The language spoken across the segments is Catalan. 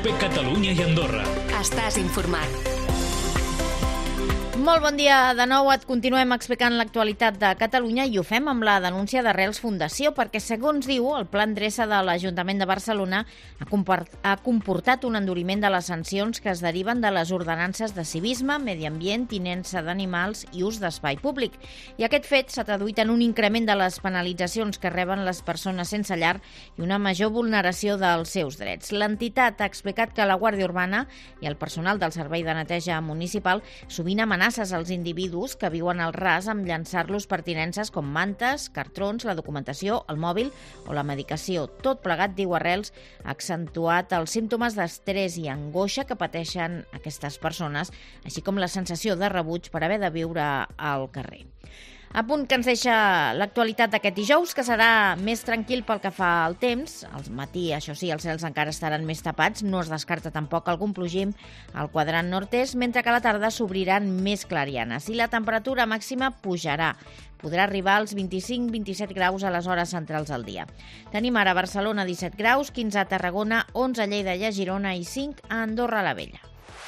COPE Catalunya i Andorra. Estàs informat. Molt bon dia de nou. Et continuem explicant l'actualitat de Catalunya i ho fem amb la denúncia d'Arrels Fundació perquè, segons diu, el Pla d'Endreça de l'Ajuntament de Barcelona ha comportat un enduriment de les sancions que es deriven de les ordenances de civisme, medi ambient, tinença d'animals i ús d'espai públic. I aquest fet s'ha traduït en un increment de les penalitzacions que reben les persones sense llar i una major vulneració dels seus drets. L'entitat ha explicat que la Guàrdia Urbana i el personal del Servei de Neteja Municipal sovint amenacen als individus que viuen al ras amb llançar-los pertinences com mantes, cartrons, la documentació, el mòbil o la medicació. Tot plegat, diu Arrels, ha accentuat els símptomes d'estrès i angoixa que pateixen aquestes persones, així com la sensació de rebuig per haver de viure al carrer. A punt que ens deixa l'actualitat d'aquest dijous, que serà més tranquil pel que fa al temps. Al matí, això sí, els cels encara estaran més tapats, no es descarta tampoc algun plogim al quadrant nord-est, mentre que a la tarda s'obriran més clarianes i la temperatura màxima pujarà. Podrà arribar als 25-27 graus a les hores centrals del dia. Tenim ara a Barcelona 17 graus, 15 a Tarragona, 11 a Lleida i a Girona i 5 a Andorra la Vella.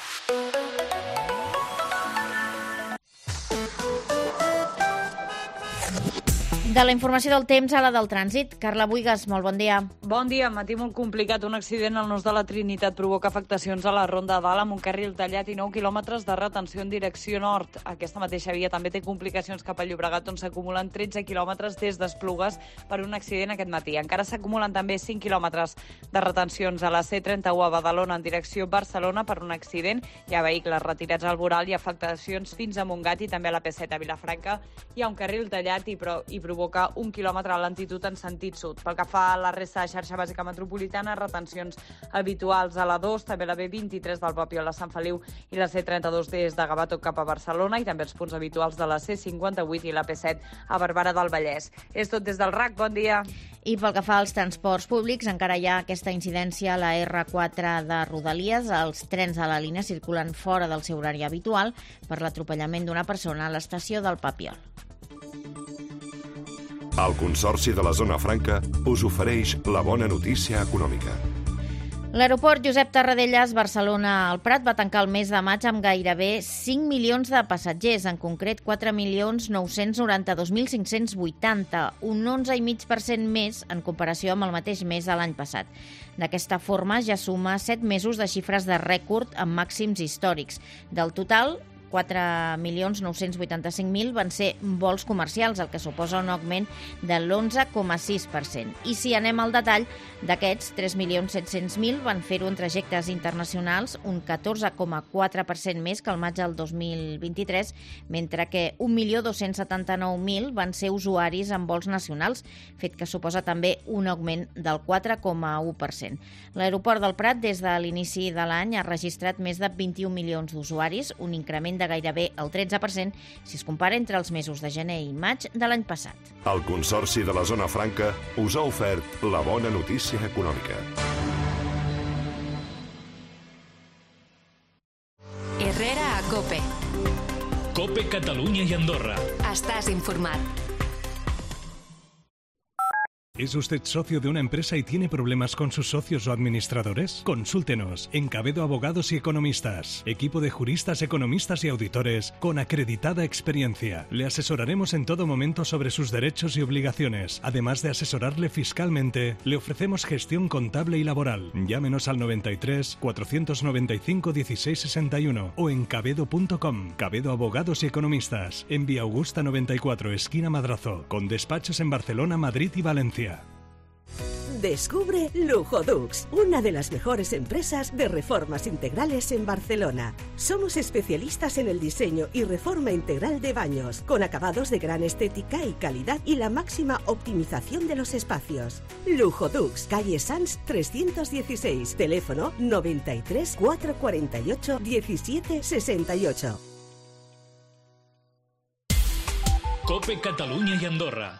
De la informació del temps a la del trànsit. Carla Buigas, molt bon dia. Bon dia. Matí molt complicat. Un accident al nus de la Trinitat provoca afectacions a la Ronda de Dalt amb un carril tallat i 9 quilòmetres de retenció en direcció nord. Aquesta mateixa via també té complicacions cap a Llobregat, on s'acumulen 13 quilòmetres des d'Esplugues per un accident aquest matí. Encara s'acumulen també 5 quilòmetres de retencions a la C31 a Badalona en direcció Barcelona per un accident. Hi ha vehicles retirats al voral i afectacions fins a Montgat i també a la P7 a Vilafranca. Hi ha un carril tallat i provoca 1 quilòmetre a lentitud en sentit sud. Pel que fa a la resta de xarxa bàsica metropolitana, retencions habituals a la 2, també la B23 del Papiol a Sant Feliu i la C32 des de Gavà cap a Barcelona i també els punts habituals de la C58 i la P7 a Barberà del Vallès. És tot des del RAC. Bon dia. I pel que fa als transports públics, encara hi ha aquesta incidència a la R4 de Rodalies. Els trens de la línia circulen fora del seu horari habitual per l'atropellament d'una persona a l'estació del Papiol. El Consorci de la Zona Franca us ofereix la bona notícia econòmica. L'aeroport Josep Tarradellas Barcelona al Prat va tancar el mes de maig amb gairebé 5 milions de passatgers, en concret 4.992.580, un 11,5% més en comparació amb el mateix mes de l'any passat. D'aquesta forma ja suma 7 mesos de xifres de rècord amb màxims històrics. Del total, 4.985.000 van ser vols comercials, el que suposa un augment de l'11,6%. I si anem al detall, d'aquests 3.700.000 van fer-ho en trajectes internacionals, un 14,4% més que el maig del 2023, mentre que 1.279.000 van ser usuaris en vols nacionals, fet que suposa també un augment del 4,1%. L'aeroport del Prat, des de l'inici de l'any, ha registrat més de 21 milions d'usuaris, un increment de gairebé el 13% si es compara entre els mesos de gener i maig de l'any passat. El Consorci de la Zona Franca us ha ofert la bona notícia econòmica. Herrera a COPE. COPE Catalunya i Andorra. Estàs informat. ¿Es usted socio de una empresa y tiene problemas con sus socios o administradores? Consúltenos en Cabedo Abogados y Economistas, equipo de juristas, economistas y auditores con acreditada experiencia. Le asesoraremos en todo momento sobre sus derechos y obligaciones. Además de asesorarle fiscalmente, le ofrecemos gestión contable y laboral. Llámenos al 93 495 1661 o en cabedo.com. Cabedo Abogados y Economistas, en Vía Augusta 94, esquina Madrazo, con despachos en Barcelona, Madrid y Valencia. Descubre Lujodux, una de las mejores empresas de reformas integrales en Barcelona. Somos especialistas en el diseño y reforma integral de baños, con acabados de gran estética y calidad y la máxima optimización de los espacios. Lujodux, calle Sans 316, teléfono 93 448 17 68. COPE Catalunya i Andorra.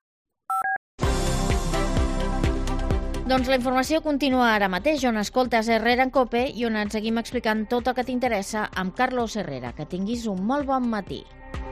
Doncs la informació continua ara mateix, on escoltes Herrera en COPE i on et seguim explicant tot el que t'interessa amb Carlos Herrera. Que tinguis un molt bon matí.